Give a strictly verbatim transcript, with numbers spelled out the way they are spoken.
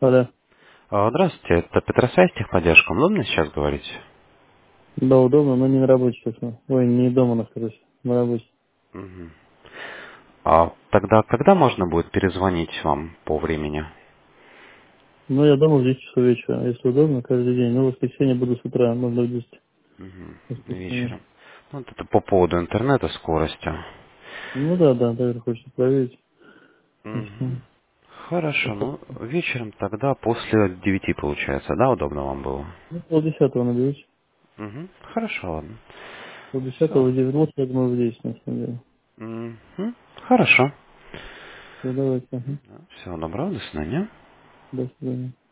Алло. А, Здравствуйте, это Петросвязь, техподдержка. Удобно сейчас говорить? Да, удобно, но не на работе сейчас. ну. Ой, не дома нахожусь, на работе. Мгм. А тогда когда можно будет перезвонить вам по времени? Ну, я дома в десять часов вечера, если удобно, каждый день. Ну, в воскресенье буду с утра, можно в десять. Мгм. В воскресенье. Вечером. Ну, вот это по поводу интернета, скорости. Ну да, да, даже хочется проверить. Мгм. Если- Хорошо, если- ну вечером тогда после девяти получается, да, удобно вам было? Ну, полдесятого наберите. Мгм. Хорошо, ладно. Полдесятого Все. в девять, лучше, я думаю, в десять, на самом деле. Хорошо. Все, давайте. Ага. Всего доброго, до свидания. До свидания.